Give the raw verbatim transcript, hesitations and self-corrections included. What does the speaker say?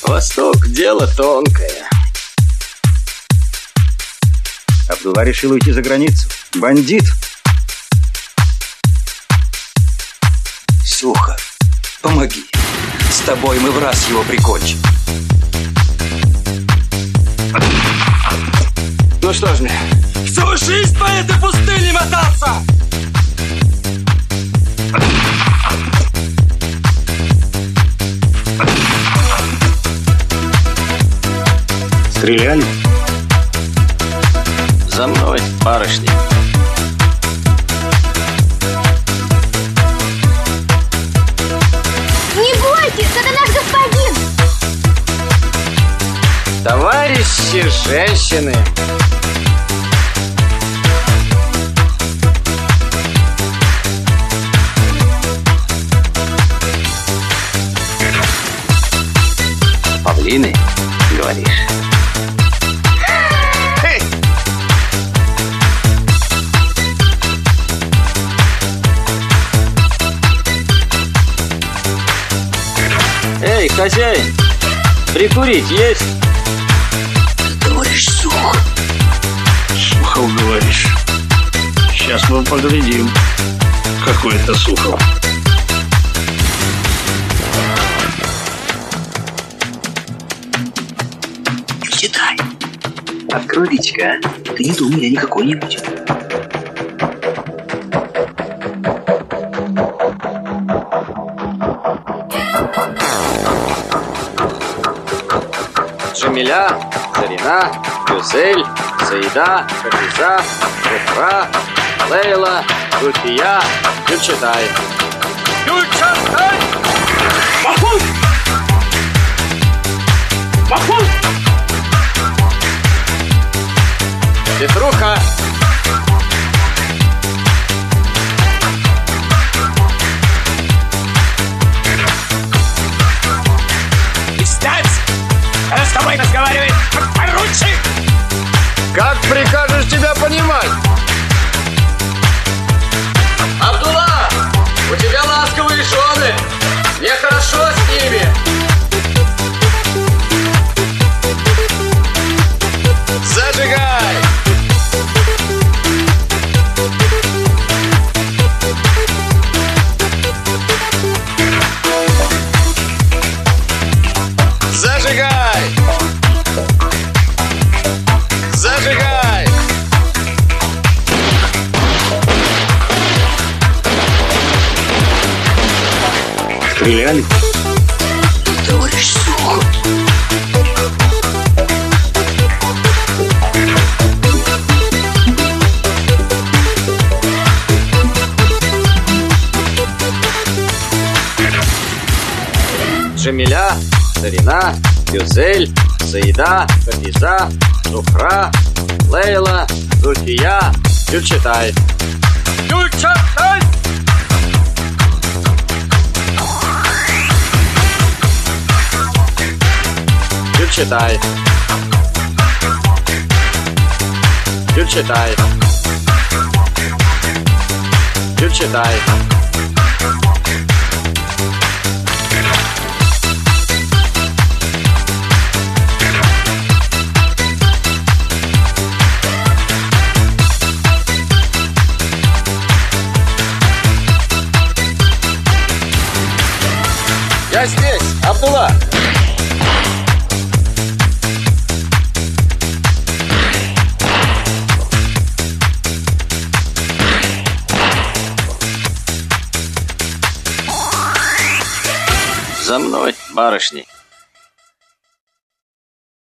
Восток – дело тонкое. Абдулла решил уйти за границу. Бандит. Сюха, помоги. С тобой мы в раз его прикончим. Ну что ж мне, всю жизнь по этой пустыне мотаться! Стреляли? За мной, барышня. Не бойтесь, это наш господин! Товарищи женщины! Павлины, говоришь? Эй, хозяин, прикурить есть? Товарищ Сухов. Сухов, говоришь? Сейчас мы поглядим. Какой это Сухов. Читай. Открой личка, а? Ты не думай, я не какой-нибудь. Джамиля, Зарина, Гюзель, Саида, Хафиза, Зухра, Лейла, Зульфия, Гюльчатай. Гюльчатай! Махмуд! Махмуд! Петруха! Встать! Она с тобой разговаривает, как поручик! Как прикажешь тебя понимать? Абдулла! У тебя ласковые жены! Мне хорошо с ними! Зажигай! Зажигай! Зажигай! Стреляли? Товарищ Сухов. Джамиля, Зарина, Гюзель, Саида, Хафиза, Зухра, Лейла, Зульфия, Гюльчатай. Гюльчатай! Гюльчатай. Гюльчатай. Гюльчатай. Я здесь, Абдулла. За мной, барышни.